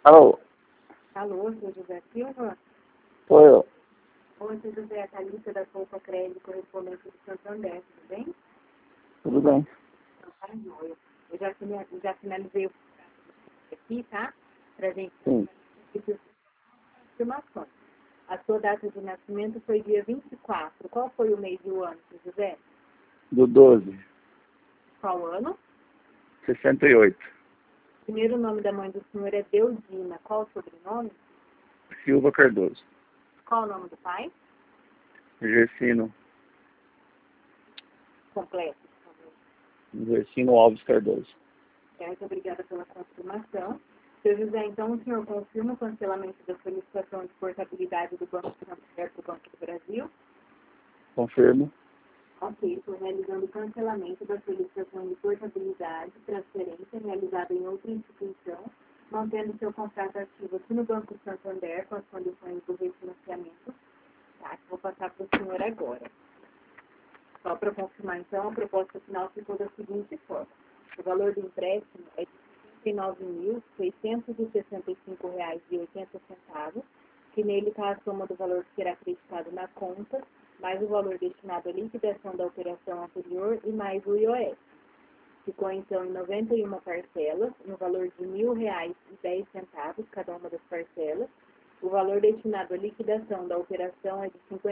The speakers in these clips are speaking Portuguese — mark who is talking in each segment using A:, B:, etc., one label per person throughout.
A: Alô?
B: Alô, seu José Silva?
A: Sou eu.
B: Oi, seu José, a Thalita da Poupa Crédito, correspondente do Santander, tudo bem?
A: Tudo bem?
B: Então, tá joia. Eu já finalizei o contrato aqui, tá? Pra gente
A: Sim.
B: informações. A sua data de nascimento foi dia 24. Qual foi o mês e o ano, seu José?
A: Do 12.
B: Qual ano?
A: 68.
B: O primeiro nome da mãe do senhor é Deudina. Qual o sobrenome?
A: Silva Cardoso.
B: Qual o nome do pai?
A: Gersino.
B: Completo, por favor.
A: Gersino Alves Cardoso.
B: Certo, obrigada pela confirmação. Seu José, então o senhor confirma o cancelamento da solicitação de portabilidade do Banco Santander para o Banco do Brasil?
A: Confirmo.
B: Ok, estou realizando o cancelamento da solicitação de portabilidade, transferência realizada em outra instituição, mantendo seu contrato ativo aqui no Banco Santander com as condições do refinanciamento. Tá, vou passar para o senhor agora. Só para confirmar, então, a proposta final ficou da seguinte forma. O valor do empréstimo é de R$ 59.665,80, que nele está a soma do valor que será acreditado na conta, mais o valor destinado à liquidação da operação anterior e mais o IOF. Ficou, então, em 91 parcelas, no valor de R$ 1.000,10 cada uma das parcelas. O valor destinado à liquidação da operação é de R$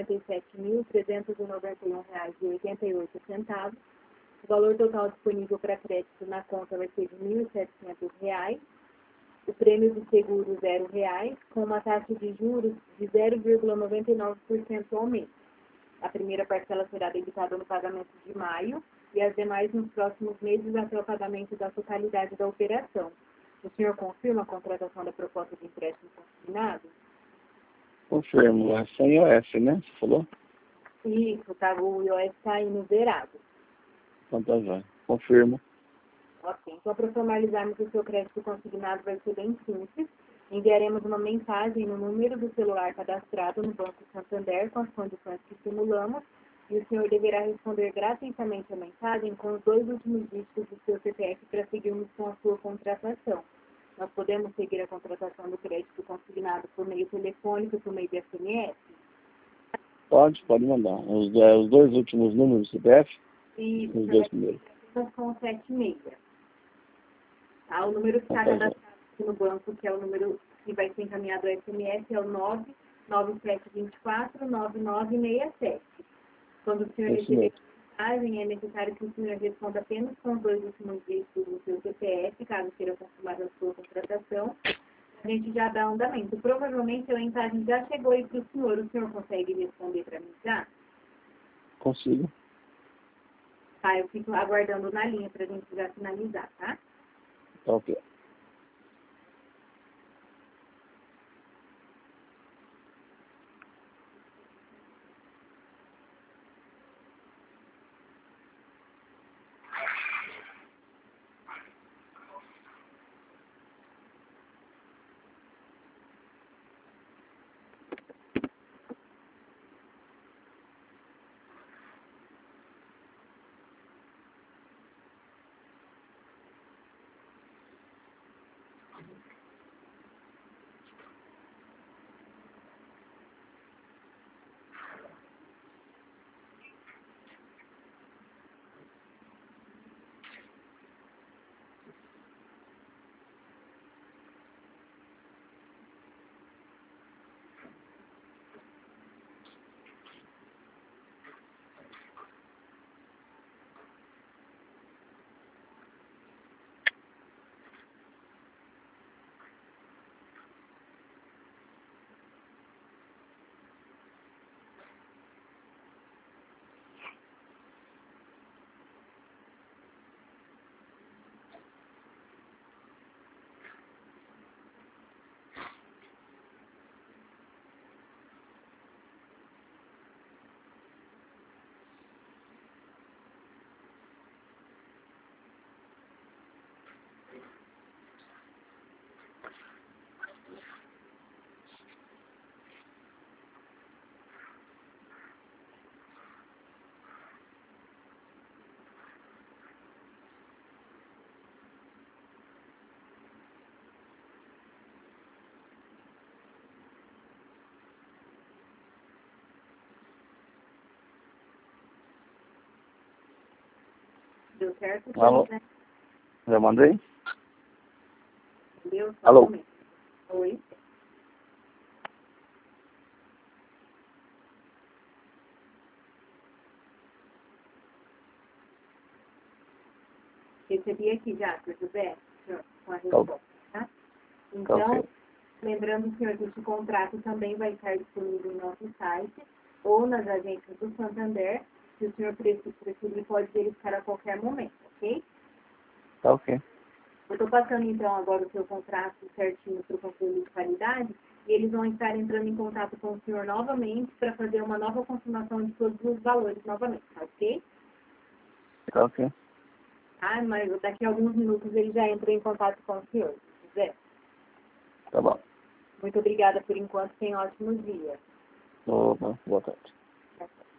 B: 57.391,88. O valor total disponível para crédito na conta vai ser de R$ 1.700. O prêmio de seguro R$0, com uma taxa de juros de 0,99% ao mês. A primeira parcela será debitada no pagamento de maio e as demais nos próximos meses até o pagamento da totalidade da operação. O senhor confirma a contratação da proposta de empréstimo consignado?
A: Confirmo. É sem IOF, né? Você falou?
B: Isso, tá, o IOF está indo zerado.
A: Então tá já. Confirmo.
B: Ok, então para formalizarmos o seu crédito consignado vai ser bem simples. Enviaremos uma mensagem no número do celular cadastrado no Banco Santander com as condições que simulamos e o senhor deverá responder gratuitamente a mensagem com os 2 últimos dígitos do seu CPF para seguirmos com a sua contratação. Nós podemos seguir a contratação do crédito consignado por meio telefônico, por meio de SMS?
A: Pode mandar. Os dois últimos números do CPF?
B: Isso,
A: Os dois primeiros.
B: com 76. Tá? O número que está
A: Então tá já.
B: cadastrado aqui no banco, que é o número que vai ser encaminhado ao SMS, é o 99724-9967. Quando o senhor
A: Isso
B: receber
A: mesmo.
B: a mensagem, é necessário que o senhor responda apenas com os 2 últimos dígitos do seu CPF, caso queira confirmar a sua contratação. A gente já dá andamento. Provavelmente a mensagem já chegou aí para o senhor consegue responder para mim já?
A: Consigo.
B: Tá, eu fico aguardando na linha para a gente já finalizar, tá?
A: Tá ok.
B: Deu certo?
A: Alô?
B: Né?
A: Já mandei?
B: Entendeu? Só
A: Alô?
B: um momento. Oi? Recebi aqui já, se puder, com a resposta, tá? Então,
A: ok.
B: lembrando, senhor, que este contrato também vai estar disponível no nosso site ou nas agências do Santander. Se o senhor preferir, pode verificar a qualquer momento, ok?
A: Tá ok.
B: Eu estou passando, então, agora o seu contrato certinho para o controle de qualidade e eles vão estar entrando em contato com o senhor novamente para fazer uma nova confirmação de todos os valores novamente, tá ok?
A: Tá ok.
B: Ah, mas daqui a alguns minutos ele já entra em contato com o senhor, se quiser.
A: Tá bom.
B: Muito obrigada por enquanto, tenha um ótimo dia.
A: Opa, boa tarde.